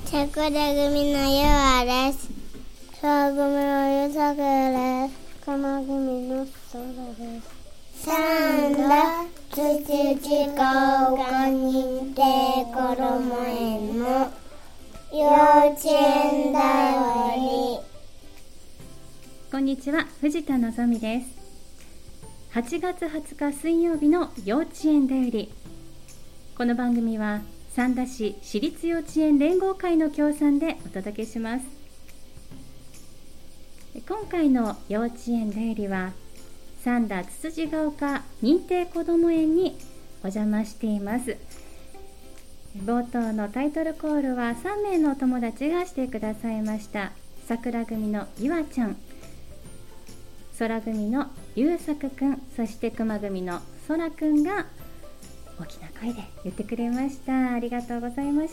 桜組のゆあです。小組のゆさくです。鎌組のそらです。三田土高岡認定こども園の幼稚園だより。 こんにちは、藤田のぞみです。8月20日水曜日の幼稚園だより。この番組は三田市私立幼稚園連合会の協賛でお届けします。今回の幼稚園だよりは三田つつじが丘認定こども園にお邪魔しています。冒頭のタイトルコールは3名のお友達がしてくださいました。桜組のゆあちゃん、空組のゆうさくくん、そして熊組のそらくんが大きな声で言ってくれました。ありがとうございました。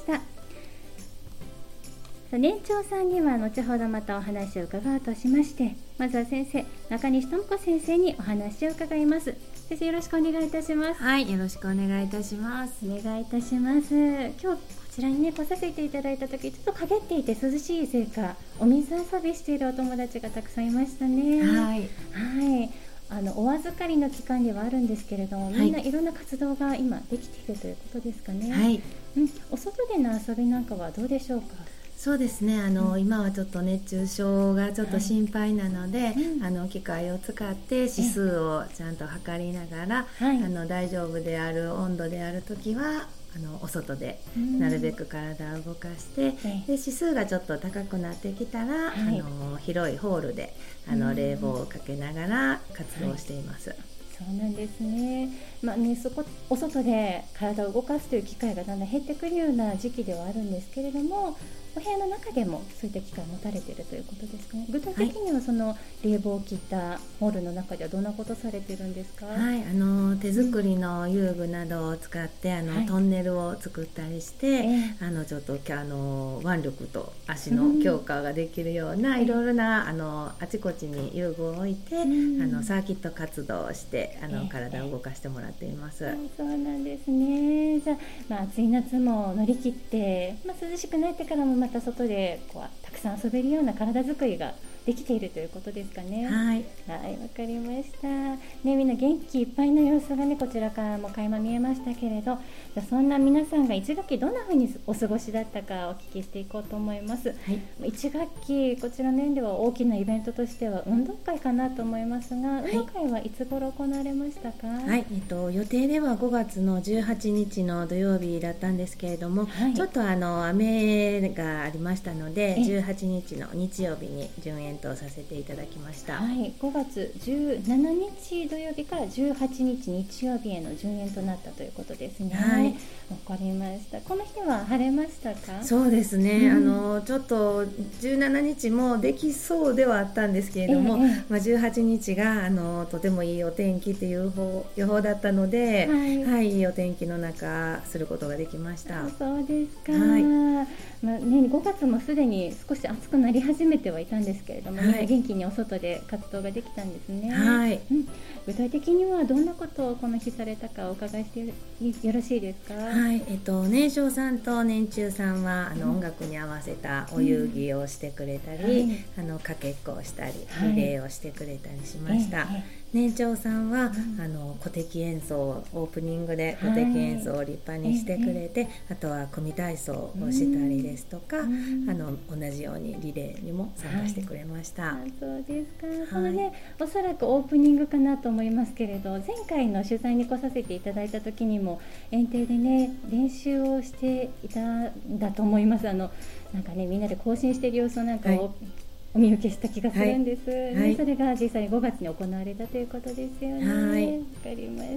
年長さんには後ほどまたお話を伺うとしまして、まずは先生、中西智子先生にお話を伺います。先生、よろしくお願いいたします。 はい、よろしくお願いいたします。 お願いいたします。今日こちらにね来させていただいた時、ちょっと陰っていて涼しいせいかお水遊びしているお友達がたくさんいましたね。 はい、 お預かりの期間ではあるんですけれども、みんないろんな活動が今できているということですかね。 はい、 お外での遊びなんかはどうでしょうか。 そうですね、今はちょっと熱中症がちょっと心配なので、機械を使って指数をちゃんと測りながら、大丈夫である温度であるときはお外でなるべく体を動かして、で指数がちょっと高くなってきたら、広いホールで冷房をかけながら活動しています。 そうなんですね。お外で体を動かすという機会がだんだん減ってくるような時期ではあるんですけれども、お部屋の中でもそういった機会を持たれているということですかね。具体的にはその冷房を切ったホールの中ではどんなことされているんですか。 はい、手作りの遊具などを使ってトンネルを作ったりして、ちょっと腕力と足の強化ができるような、いろいろなあちこちに遊具を置いて、サーキット活動をして体を動かしてもらっています。 そうなんですね。じゃあ、暑い夏も乗り切ってね、涼しくなってからもまた外でたくさん遊べるような体作りができているということですかね。 はい、 わかりました。みんな元気いっぱいの様子がね、こちらからも垣間見えましたけれど、じゃあそんな皆さんが1学期どんな風にお過ごしだったかお聞きしていこうと思います。1学期こちらの園では大きなイベントとしては運動会かなと思いますが、運動会はいつ頃行われましたか。 予定では5月の18日の土曜日だったんですけれども、ちょっと雨がありましたので、18日の日曜日に順延とさせていただきました。 5月17日土曜日から18日日曜日への順延となったということですね。わかりました。この日は晴れましたか。 そうですね、ちょっと17日もできそうではあったんですけれども、18日がとてもいいお天気という予報だったので、いいお天気の中することができました。 そうですか。5月もすでに少し暑くなり始めてはいたんですけれども、みんな元気にお外で活動ができたんですね。具体的にはどんなことをこの日されたかお伺いしてよろしいですか。 年少さんと年中さんは音楽に合わせたお遊戯をしてくれたり、かけっこをしたり、リレーをしてくれたりしました。年長さんは鼓笛演奏、オープニングで鼓笛演奏を立派にしてくれて、あとは組体操をしたりですとか、同じようにリレーにも参加してくれました。 そうですか。おそらくオープニングかなと思いますけれど、前回の取材に来させていただいた時にも園庭でね練習をしていたんだと思います。みんなで行進している様子なんかを、お見受けした気がするんです。それが実際に5月に行われたということですよね。わかりました。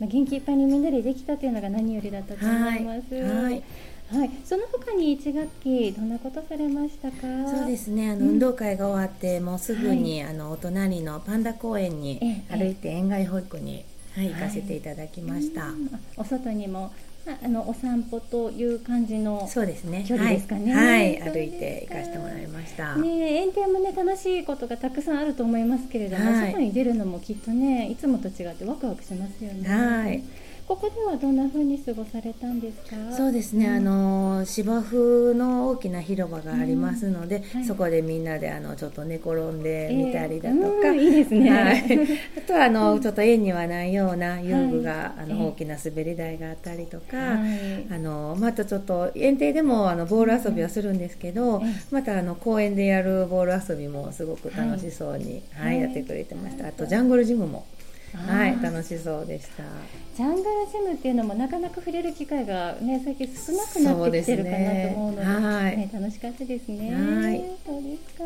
元気いっぱいにみんなでできたというのが何よりだったと思います。その他に1学期どんなことされましたか。 そうですね、運動会が終わってもうすぐに、お隣のパンダ公園に歩いて園外保育に、行かせていただきました。 お外にもお散歩という感じのそうですね、 距離ですかね。 歩いて行かせてもらいました。 園庭も楽しいことがたくさんあると思いますけれども、外に出るのもきっといつもと違ってワクワクしますよね。 ここではどんな風に過ごされたんですか？ そうですね、芝生の大きな広場がありますので、 はい、 そこでみんなでちょっと寝転んでみたりだとか、 いいですね、 はい、あとはちょっと園にはないような遊具が、大きな滑り台があったりとか、またちょっと園庭でもボール遊びはするんですけど、また公園でやるボール遊びもすごく楽しそうに、やってくれてました。あとジャングルジムも楽しそうでした。 ジャングルジムっていうのもなかなか触れる機会が、ね、最近少なくなってきてるかなと思うので、楽しかったですね。そうですか。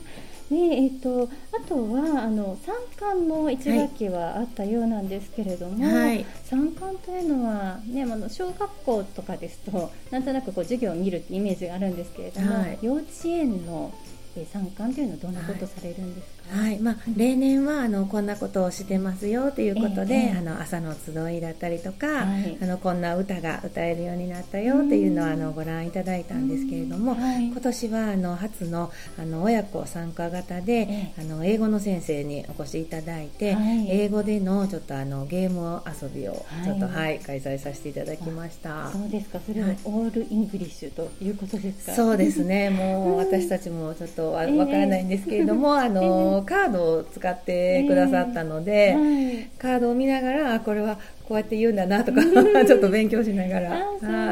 あとは参観も1学期はあったようなんですけれども、参観というのは、ね、小学校とかですとなんとなく授業を見るってイメージがあるんですけれども、幼稚園の参観というのはどんなことされるんですか？ 例年はこんなことをしてますよということで、朝の集いだったりとか、こんな歌が歌えるようになったよというのをご覧いただいたんですけれども、今年は初の親子参加型で英語の先生にお越しいただいて、英語でのちょっとゲーム遊びをちょっと、開催させていただきました。 そうですか。それはオールイングリッシュということですか？ そうですね。もう私たちもちょっとわからないんですけれども、カードを使ってくださったので、カードを見ながらこれはこうやって言うんだなとかちょっと勉強しながら、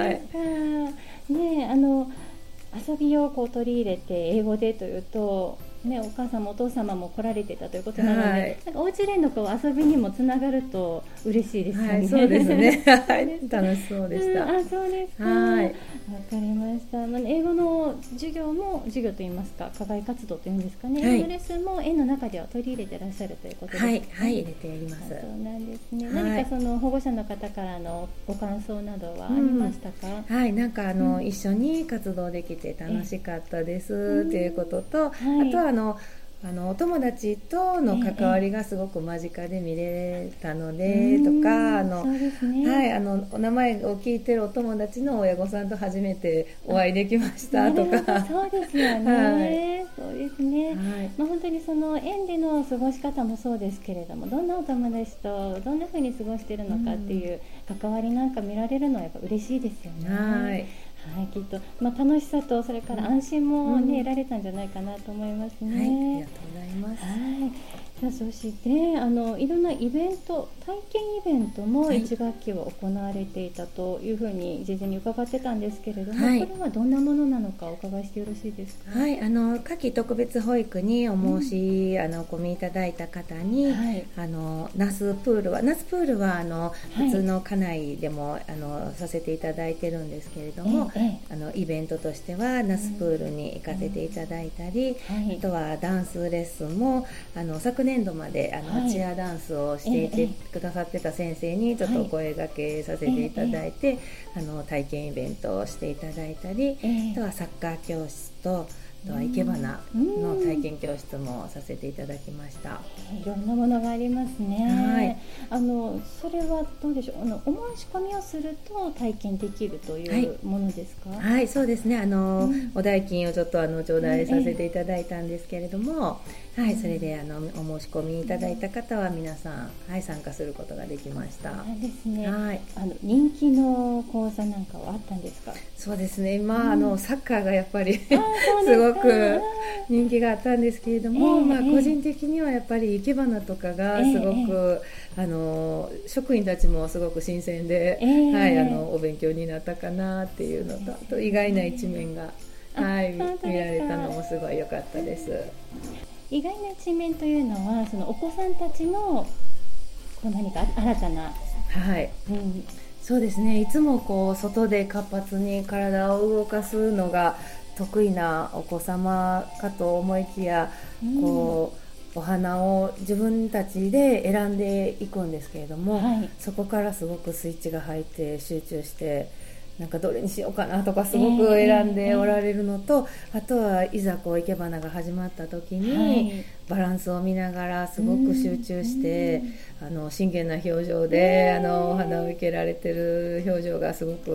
遊びを取り入れて英語でというと、ね、お母さんもお父様も来られてたということなので、なんかお家での遊びにもつながると嬉しいですよね。 そうですね。楽しそうでした。 そうですか。わかりました。英語の授業といいますか、課外活動というんですかね。英語レッスンも園の中では取り入れていらっしゃるということですか？入れてやります。そうなんですね。何か保護者の方からのご感想などはありましたか？なんか一緒に活動できて楽しかったですということと、あとはお友達との関わりがすごく間近で見れたので、とかお名前を聞いてるお友達の親御さんと初めてお会いできましたとか。 そうですよね。そうですね。本当に園での過ごし方もそうですけれども、どんなお友達とどんな風に過ごしているのかっていう関わりなんか見られるのはやっぱ嬉しいですよね。きっと、楽しさとそれから安心も、得られたんじゃないかなと思いますね。 ありがとうございます。 そしていろんなイベント、体験イベントも1学期は行われていたというふうに事前に伺ってたんですけれども、これはどんなものなのかお伺いしてよろしいですか？ 夏季特別保育にお申し込みいただいた方に、ナスプールは普通の家内でもさせていただいてるんですけれども、イベントとしてはナスプールに行かせていただいたり、あとはダンスレッスンも昨年度までチアダンスをしていてくださってた先生にちょっとお声掛けさせていただいて、体験イベントをしていただいたり、あとはサッカー教室とあとは生け花の体験教室もさせていただきました。 いろんなものがありますね。それはどうでしょう。お申し込みをすると体験できるというものですか？そうですね。 お代金をちょっと頂戴させていただいたんですけれども、それでお申し込みいただいた方は皆さん、参加することができました。 そうですね。人気の講座なんかはあったんですか？ そうですね。今サッカーがやっぱりすごく人気があったんですけれども、個人的にはやっぱり生け花とかがすごく、職員たちもすごく新鮮で、お勉強になったかなっていうのと、あと意外な一面が、見られたのもすごい良かったです。 意外な一面というのはお子さんたちの何か新たな、 そうですね。いつも外で活発に体を動かすのが得意なお子様かと思いきや、お花を自分たちで選んでいくんですけれども、そこからすごくスイッチが入って集中してなんかどれにしようかなとかすごく選んでおられるのと、あとはいざ生け花が始まった時にバランスを見ながらすごく集中して真剣な表情でお花を生けられてる表情がすごく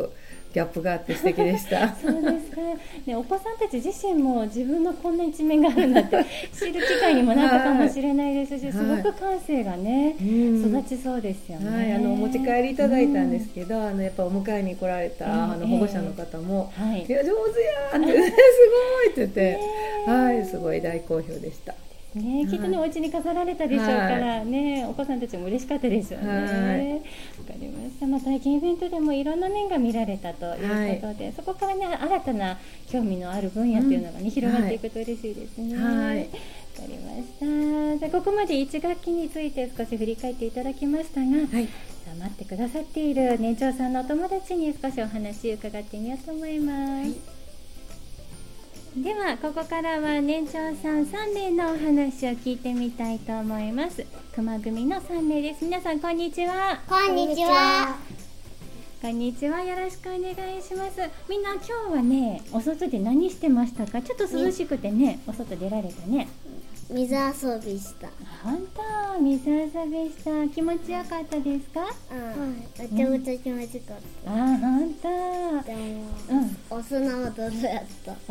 ギャップがあって素敵でしたそうですか、ね、お子さんたち自身も自分のこんな一面があるんだって知る機会にもなったかもしれないですし、すごく感性がね、育ちそうですよね。 お持ち帰りいただいたんですけど、やっぱお迎えに来られた保護者の方も、いや上手やんってすごいって言って、すごい大好評でした。 ね、きっとね、お家に飾られたでしょうからね、お子さんたちも嬉しかったでしょうね。わかりました。体験イベントでもいろんな面が見られたということで、そこからね、新たな興味のある分野っていうのがね、広がっていくと嬉しいですね。わかりました。じゃあここまで1学期について少し振り返っていただきましたが、待ってくださっている年長さんのお友達に少しお話を伺ってみようと思います。ではここからは年長さん3名のお話を聞いてみたいと思います。熊組の3名です。皆さんこんにちは。 こんにちは。 こんにちは。よろしくお願いします。みんな今日はね、お外で何してましたか？ちょっと涼しくてね、お外出られたね。 水遊びした。 本当、水遊びした。気持ちよかったですか？ めちゃめちゃ気持ちよかった。 本当。 でも、お砂は泥やった。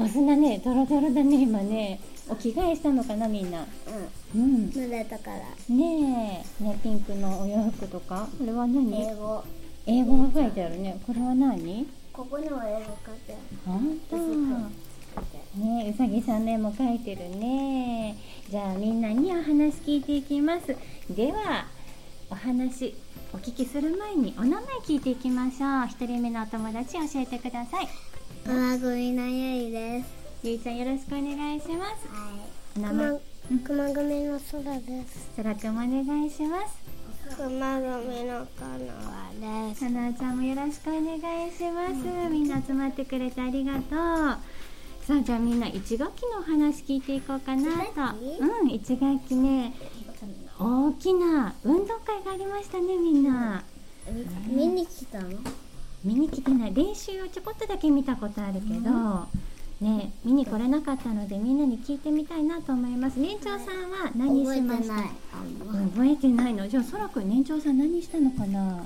お砂ね、ドロドロだね今ね。お着替えしたのかなみんな。 濡れたから。 ねピンクのお洋服とか。これは何？英語が書いてあるね。これは何？ ここにも英語書いてある。 本当。ね、うさぎさんの絵も描いてるね。じゃあみんなにお話聞いていきます。ではお話お聞きする前にお名前聞いていきましょう。一人目のお友達教えてください。 熊組のゆいです。 ゆいちゃんよろしくお願いします。お名前熊組のそらです。 そらくんもお願いします。 熊組のかなわです。 かなちゃんもよろしくお願いします。みんな集まってくれてありがとう。さあじゃあみんな1学期のお話聞いていこうかなと。1学期ね、大きな運動会がありましたね。みんな見に来たの？ 見に来てない。練習をちょこっとだけ見たことあるけど、ね、見に来れなかったのでみんなに聞いてみたいなと思います。年長さんは何しました？覚えてないの？じゃあそらくん年長さん何したのかな？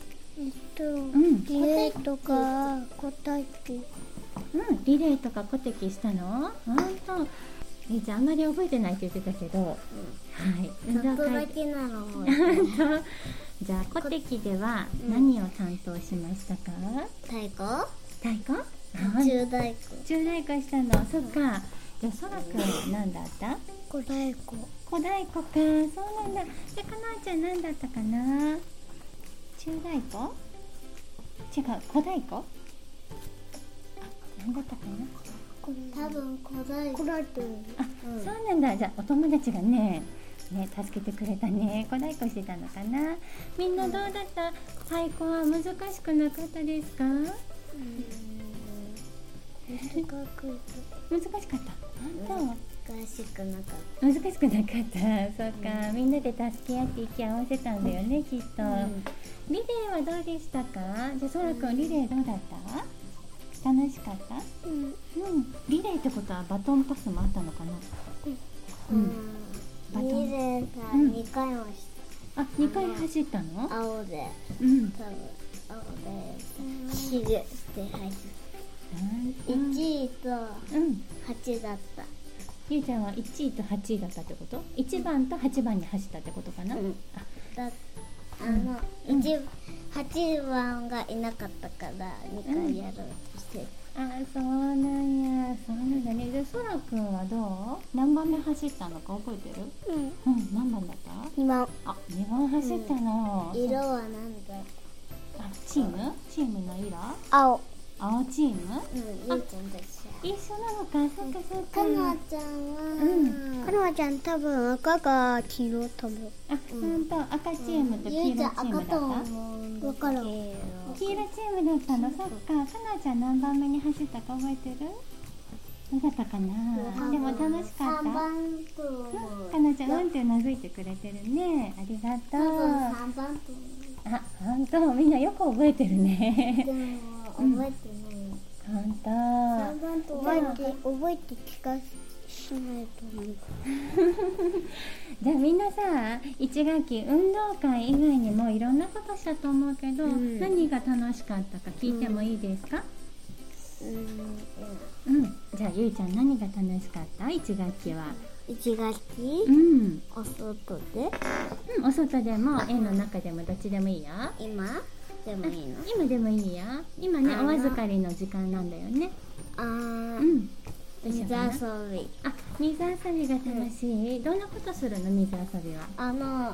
リレーとか小体育。 リレーとか小敵したの？本当。じゃああんまり覚えてないって言ってたけど、 ちょっとだけなの。 じゃあ小敵では何を担当しましたか？ 太鼓？中太鼓。 中太鼓したの。そっか。じゃあそらくんは何だった？ 小太鼓。 小太鼓か。そうなんだ。でかなちゃん何だったかな？中太鼓？違う、小太鼓？何だったかな？ 多分小太鼓。 そうなんだ。じゃあお友達がね助けてくれたね。小太鼓してたのかな。みんなどうだった？太鼓は難しくなかったですか？難しかった。 難しくなかった。 難しくなかった。そうか、みんなで助け合って息合わせたんだよね、きっと。リレーはどうでしたか？じゃあそらくんリレーどうだった？楽しかった？リレーってことはバトンパスもあったのかな？ リレーさ、2回もした。 2回走ったの？ 青で。多分青で走って走った。1位と8だった。 ゆうちゃんは1位と8位だったってこと？ 1 番と8番に走ったってことかな？ 8番がいなかったから2回やろうとして。 そうなんや。そうなんだね。じゃあそらくんはどう？何番目走ったのか覚えてる？何番だった？2番。2番走ったの。 色は何だ？ チームの色？ 青チーム？ ゆうちゃんと一緒なのか。そっかそっか。 かなちゃんはかなちゃん多分赤か黄色多分。 本当。赤チームと黄色チームだった？ 分からん。 黄色チームだったの。そっか。かなちゃん何番目に走ったか覚えてる？どうだったかな。でも楽しかった。 3番とかなちゃんってうなずいてくれてるね。ありがとう。 多分3番と。 本当。みんなよく覚えてるね。 でも覚えてない。 本当。 3番と覚えて聞かしないと思う。 じゃあみんなさ、1学期運動会以外にもいろんなことしたと思うけど、何が楽しかったか聞いてもいいですか？じゃあゆいちゃん何が楽しかった？ 1 学期は。 1学期？お外で？ お外でも園の中でもどっちでもいいよ。 今でもいいの？ 今でもいいよ。今ね、お預かりの時間なんだよね。 水遊び。 水遊びが楽しい。どんなことするの？水遊びは。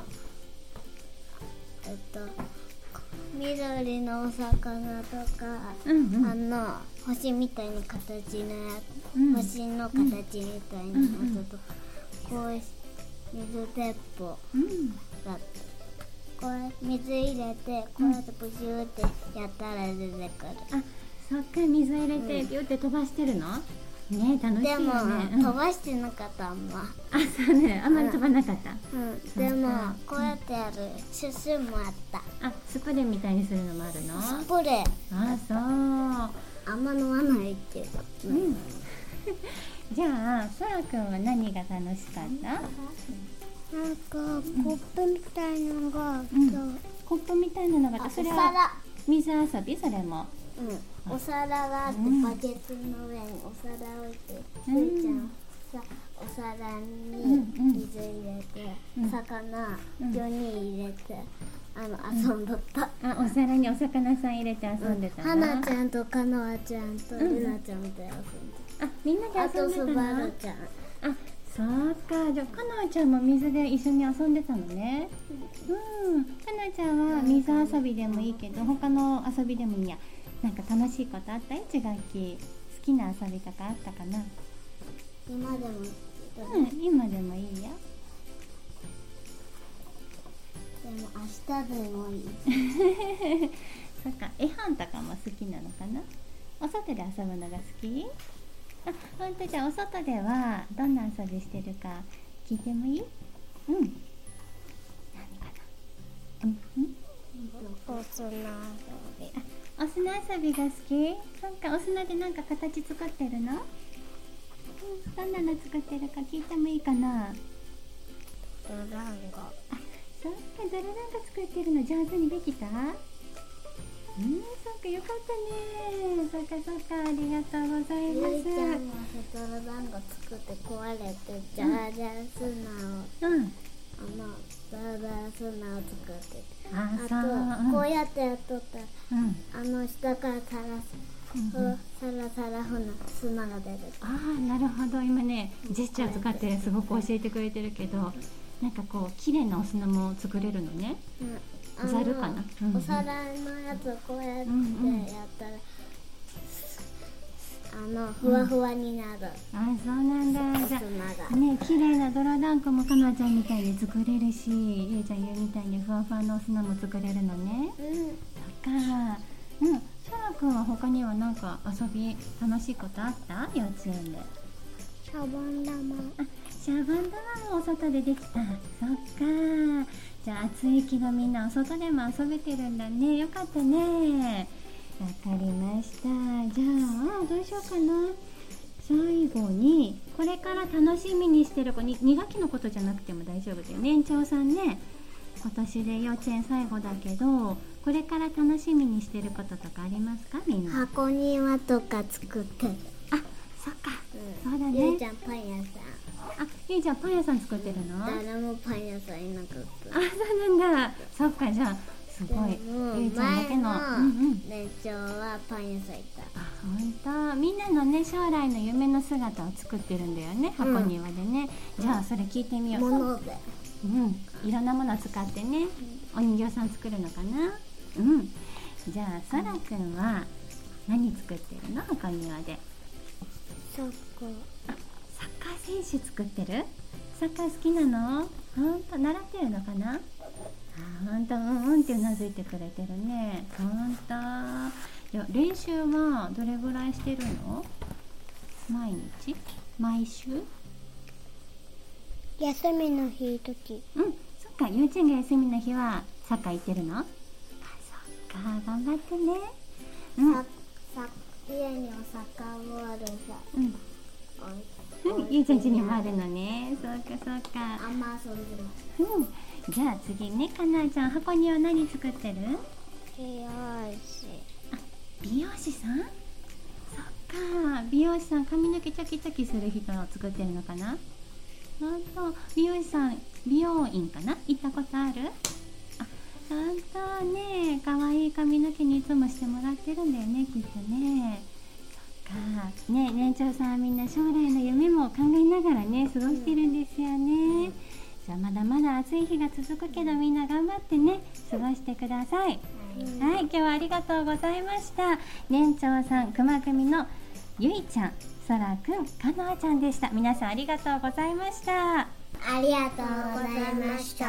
緑のお魚とか、星みたいな形のやつ、星の形みたいなやつとか、こう水鉄砲だって、これ水入れてこうやってプシューってやったら出てくる。 そっか、水入れてビューって飛ばしてるのね。楽しいよね。 でも飛ばしてなかった。あんまそうね、あんまり飛ばなかった。 でもこうやってやるシュシュもあった。 スプレーみたいにするのもあるの？ スプレー。 そう。 あんま飲まないけど。 じゃあ、そらくんは何が楽しかった？ なんかコップみたいなのが、 コップみたいなのがあった。それは水遊び？それも。 お皿があって、バケツの上にお皿置いて、ゆいちゃんさ、お皿に水入れて、魚4人入れて遊んどった。 お皿にお魚さん入れて遊んでたの？ はなちゃんとかのあちゃんとルナちゃんみたいに遊んでた。 みんなで遊んでたの？ あとスバルちゃん。 そうか。じゃあかなちゃんも水で一緒に遊んでたのね。かなちゃんは水遊びでもいいけど、他の遊びでもいいや。なんか楽しいことあった？1学期好きな遊びとかあったかな？ 今でもいい。 今でもいいよ。 でも明日でもいい。 そっか、絵本とかも好きなのかな？お外で遊ぶのが好き？ほんと。じゃあお外ではどんな遊びしてるか聞いてもいい？何かな？ お砂遊び。 お砂遊びが好き？そっか、お砂でなんか形作ってるの？どんなの作ってるか聞いてもいいかな？ ドランゴ。 そっか、ドラランゴ作ってるの上手にできた？そっか、よかったね。そっか、ありがとうございます。 ゆいちゃんもドラランゴ作って壊れて、ジャラジャラ砂を、ダラダラ砂を作ってて、あとこうやってやっとったら、下からサラサラ砂が出てくる。 なるほど。今ね、ジェスチャー使ってすごく教えてくれてるけど、なんかこう綺麗なお砂も作れるのね。ざるかな？ お皿のやつをこうやってやったら、ふわふわになる。 そうなんだ。じゃあね、綺麗な泥団子もかなちゃんみたいに作れるし、ゆいちゃん言うみたいにふわふわのお砂も作れるのね。そっか。そらくんは他にはなんか遊び楽しいことあった？幼稚園で。 シャボン玉。 シャボン玉もお外でできた。そっか。じゃあ暑いけどみんなお外でも遊べてるんだね。よかったね。わかりました。じゃあどうしようかな。最後にこれから楽しみにしてる子に、2学期のことじゃなくても大丈夫だよね。園長さんね、今年で幼稚園最後だけど、これから楽しみにしてることとかありますか？みんな。 箱庭とか作ってる。 そっか、そうだね。 ゆいちゃんパン屋さん。 ゆいちゃんパン屋さん作ってるの？ 誰もパン屋さんいなかった。 そうなんだ。そっか、じゃあすごい。ゆいちゃんだけの。 年長はパン屋さんいた。 ほんと。みんなのね、将来の夢の姿を作ってるんだよね、箱庭でね。じゃあそれ聞いてみよう。 物で。 いろんなものを使ってね、お人形さん作るのかな。じゃあそらくんは何作ってるの？箱庭で。 サッカー選手作ってる？サッカー好きなの？ほんと、習ってるのかな？ほんと、ってうなずいてくれてるね。ほんと。練習はどれぐらいしてるの？毎日？毎週？ 休みの日時。 そっか、幼稚園が休みの日はサッカー行ってるの？そっか、頑張ってね。 家にはサッカーボールさ、置ゆうちゃん家にもあるのね。そうかそうか。 あんま遊んでます。 じゃあ次ね、かなちゃん、箱庭何作ってる？ 美容師。 美容師さん？そっか、美容師さん、髪の毛チョキチョキする人を作ってるのかな？美容師さん、美容院かな？行ったことある？本当ね、可愛い髪の毛にいつもしてもらってるんだよね、きっとね。そっかね、年長さんはみんな将来の夢も考えながらね、過ごしてるんですよね。じゃあまだまだ暑い日が続くけど、みんな頑張ってね、過ごしてください。はい、今日はありがとうございました。年長さん、熊組のゆいちゃん、そらくん、かのあちゃんでした。皆さんありがとうございました。 ありがとうございました。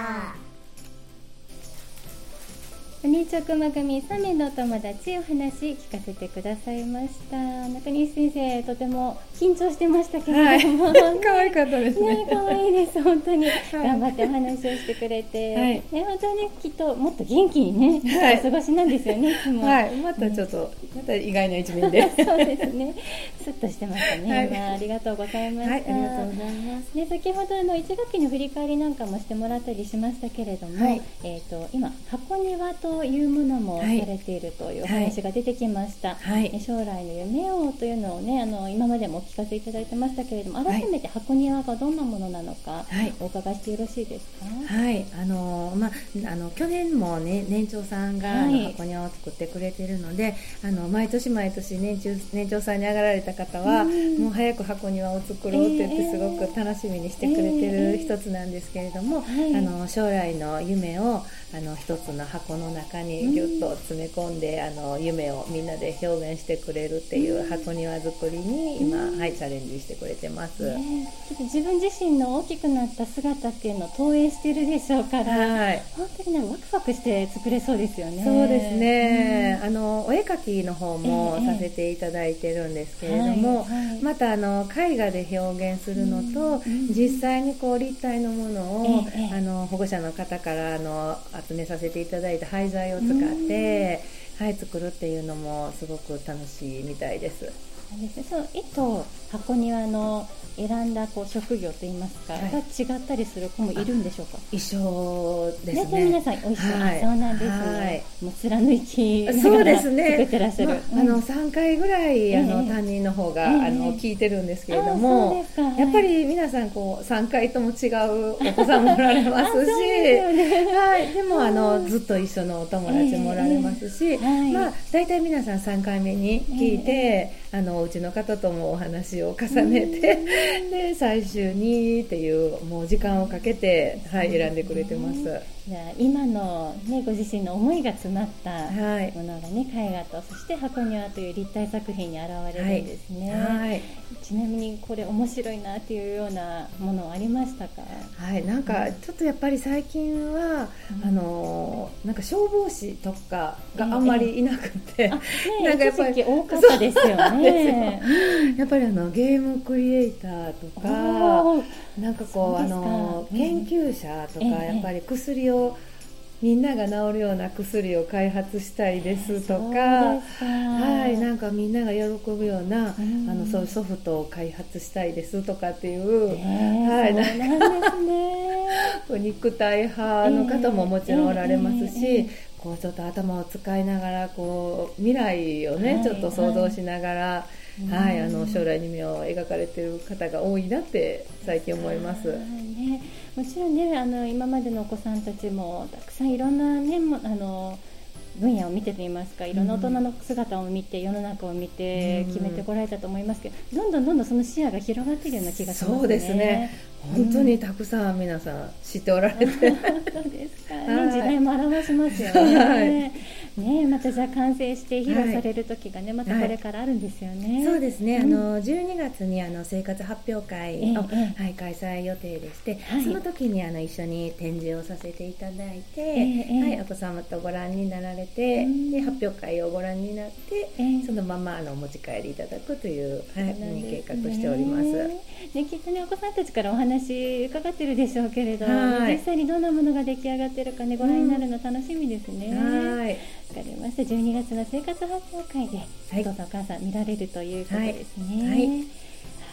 年長熊組3名のお友達お話聞かせてくださいました。中西先生、とても緊張してましたけれども、 可愛かったですね。 可愛いです。本当に頑張ってお話をしてくれて、本当にきっともっと元気にね、お過ごしなんですよね。いつも。 またちょっとまた意外な一面で。 そうですね。スッとしてましたね。ありがとうございました。 ありがとうございます。 で、先ほど1学期の振り返りなんかもしてもらったりしましたけれども、今箱庭というものもされているというお話が出てきました。将来の夢をというのをね、今までもお聞かせいただいてましたけれども、改めて箱庭がどんなものなのか、お伺いしてよろしいですか？ 去年もね、年長さんが箱庭を作ってくれているので、毎年毎年年長さんに上がられた方は、もう早く箱庭を作ろうって言ってすごく楽しみにしてくれてる一つなんですけれども、将来の夢を一つの箱の中にぎゅっと詰め込んで、夢をみんなで表現してくれるっていう箱庭作りに今、チャレンジしてくれてます。 自分自身の大きくなった姿っていうのを投影してるでしょうから、本当にワクワクして作れそうですよね。 そうですね。お絵描きの方もさせていただいてるんですけれども、また絵画で表現するのと、実際にこう立体のものを、保護者の方から集めさせていただいた廃材を使って、作るっていうのもすごく楽しいみたいです。 絵と箱庭の選んだ職業といいますか、が違ったりする子もいるんでしょうか？ 一緒ですね。 皆さんお一緒、そうなんですね。もう貫きなそうがらですね。 作ってらっしゃる。 3回ぐらい担任の方が聞いてるんですけれども、やっぱり皆さん3回とも違うお子さんもおられますし、でもずっと一緒のお友達もおられますし、だいたい皆さん3回目に聞いて、お家の方ともお話を重ねて、で最終にっていうもう時間をかけて、選んでくれてます。 じゃあ今の、ご自身の思いが詰まったものがね、絵画とそして箱庭という立体作品に現れるんですね。ちなみにこれ面白いなっていうようなものはありましたか？ なんかちょっとやっぱり最近は、なんか消防士とかがあんまりいなくて、 なんかやっぱり多かったですよね。 やっぱりゲームクリエイターとか、なんか研究者とか、やっぱり薬をみんなが治るような薬を開発したいですとか、なんかみんなが喜ぶような、そういうソフトを開発したいですとかっていう、 なんですね。 肉体派の方ももちろんおられますし、ちょっと頭を使いながら未来をね、ちょっと想像しながら、将来に夢を描かれている方が多いなって最近思います。 もちろんね、今までのお子さんたちもたくさんいろんなね、分野を見てといいますか、いろんな大人の姿を見て、世の中を見て決めてこられたと思いますけど、どんどんその視野が広がっているような気がしますね。そうですね。 本当にたくさん皆さん知っておられて、 本当ですか、時代も表しますよね。またじゃあ完成して披露される時がね、またこれからあるんですよね。 そうですね。12月に生活発表会を開催予定でして、その時に一緒に展示をさせていただいて、お子様とご覧になられて、で発表会をご覧になって、そのままお持ち帰りいただくという、計画しております。 きっとね、お子さんたちからお話伺ってるでしょうけれど、実際にどんなものが出来上がってるかね、ご覧になるの楽しみですね。わかりました。12月の生活発表会で、お父さんお母さん見られるということですね。わか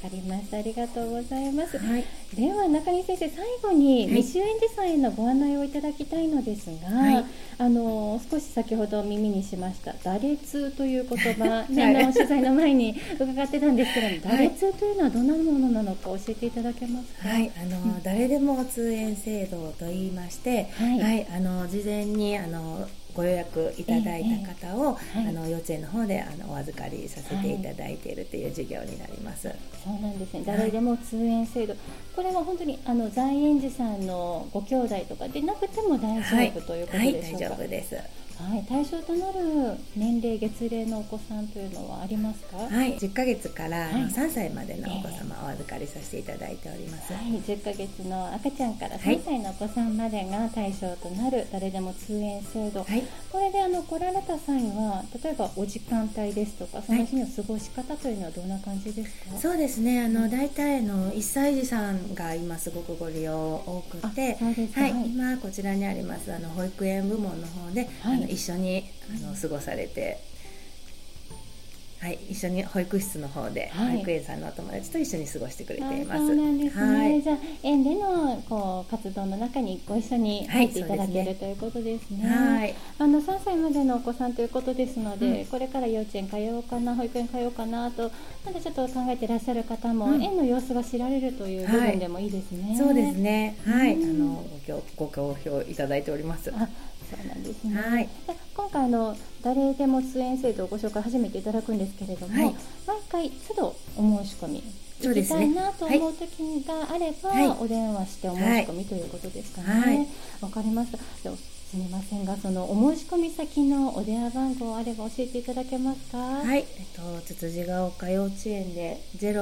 かりました。ありがとうございます。 はい、 では中西先生、最後にはい未就園児さんへのご案内をいただきたいのですが、 はい、 少し先ほど耳にしました打裂という言葉、ね、 はい取材の前に伺ってたんですけども、 はい打裂というのはどんなものなのか教えていただけますか？ はい、誰でも通園制度といいまして、 はいはい、事前にご予約いただいた方を、 はい幼稚園の方でお預かりさせていただいているという事業になります。 そうなんですね。誰でも通園制度、これは本当に在園児さんのご兄弟とかでなくても大丈夫ということでしょうか？ はい、大丈夫です。 はい、対象となる年齢月齢のお子さんというのはありますか？ はい、10ヶ月からはい 3歳までのお子様をお預かりさせていただいております。 はい、10ヶ月の赤ちゃんからはい 3歳のお子さんまでが対象となる誰でも通園制度、 はい、 これで来られた際は例えばお時間帯ですとかその日の過ごし方というのはどんな感じですか？ そうですね、大体1歳児さんが今すごくご利用多くて、 そうですか。 はい、 はい今こちらにあります保育園部門の方で、 はい一緒に過ごされて、はい、一緒に保育室の方で、 はい保育園さんのお友達と一緒に過ごしてくれています。 そうなんですね。 はい、 じゃあ園での活動の中にご一緒に入っていただける、ということですね。 はい、 3歳までのお子さんということですので、 うんこれから幼稚園通おうかな、保育園通おうかなとまだちょっと考えていらっしゃる方も、園の様子が知られるという部分でもいいですね。 そうですね、はい、 うんご好評いただいております。 そうなんですね。 はい、 今回誰でも通園制度をご紹介初めていただくんですけれども、 はい、 毎回都度お申し込み行きたいなと思う時があれば、 はい、 お電話してお申し込みということですかね。 はい、 わかりました。ではすみませんが、そのお申し込み先のお電話番号あれば教えていただけますか？ はい、つつじが丘幼稚園で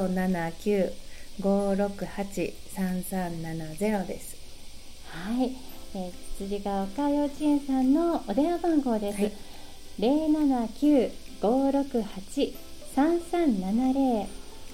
079-568-3370です。 はい、つつじが丘幼稚園さんのお電話番号です。はい、079-568-3370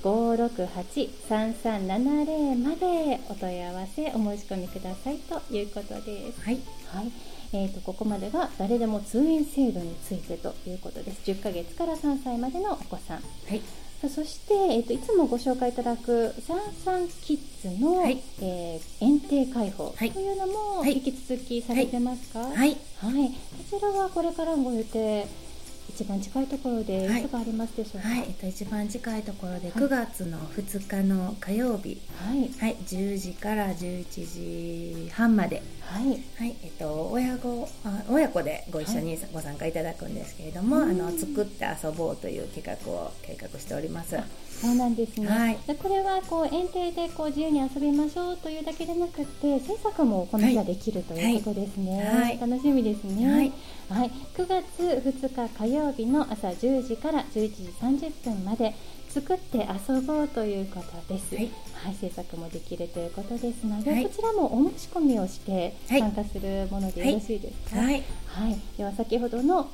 568-3370までお問い合わせお申し込みくださいということです。 はい、 はい、ここまでが誰でも通園制度についてということです。10ヶ月から3歳までのお子さん、はい、そして、いつもご紹介いただくサンサンキッズの、はい、園庭開放というのも引き続きされてますか？はい、はい、こちらはこれからご予定一番近いところでいつがありますでしょうか？ はい、一番近いところで9月の2日の火曜日、はいはい、10時から11時半まで、はいはい、親子でご一緒にご参加いただくんですけれども、作って遊ぼうという企画を計画しております。 そうなんですね。 はい、 これは園庭で自由に遊びましょうというだけでなくて制作もこの日はできるということですね。はい、楽しみですね。はいはい、9月2日火曜日の朝10時から11時30分まで作って遊ぼうということです。はいはい、制作もできるということですので、こちらもお申し込みをして参加するものでよろしいですか？はいはい、では先ほどの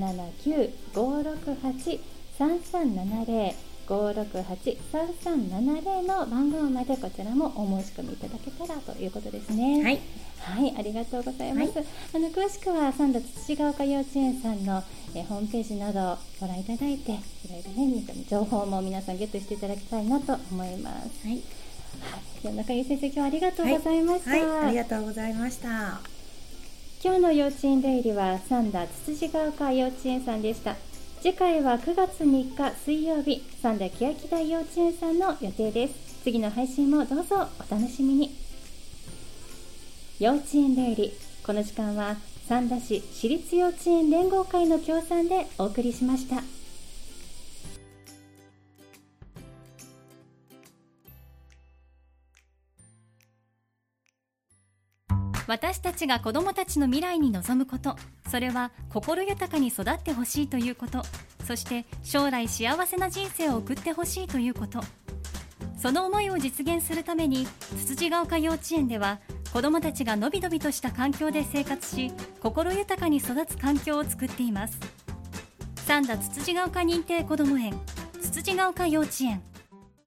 079-568-3370 568-3370の番号までこちらもお申し込みいただけたらということですね。はいはい、ありがとうございます。はい、詳しくは三田つつじが丘幼稚園さんの、ホームページなどご覧いただいて、いろいろね情報も皆さんゲットしていただきたいなと思います。はい、はい、中井先生、今日はありがとうございました。 はいはい、ありがとうございました。 今日の幼稚園出入りは三田つつじが丘幼稚園さんでした。次回は9月3日水曜日、三田欅台幼稚園さんの予定です。次の配信もどうぞお楽しみに。幼稚園出入り、この時間は三田市私立幼稚園連合会の協賛でお送りしました。 私たちが子どもたちの未来に望むこと、それは心豊かに育ってほしいということ、そして将来幸せな人生を送ってほしいということ。その思いを実現するためにつつじが丘幼稚園では子どもたちがのびのびとした環境で生活し、心豊かに育つ環境を作っています。三田つつじが丘認定こども園、つつじが丘幼稚園。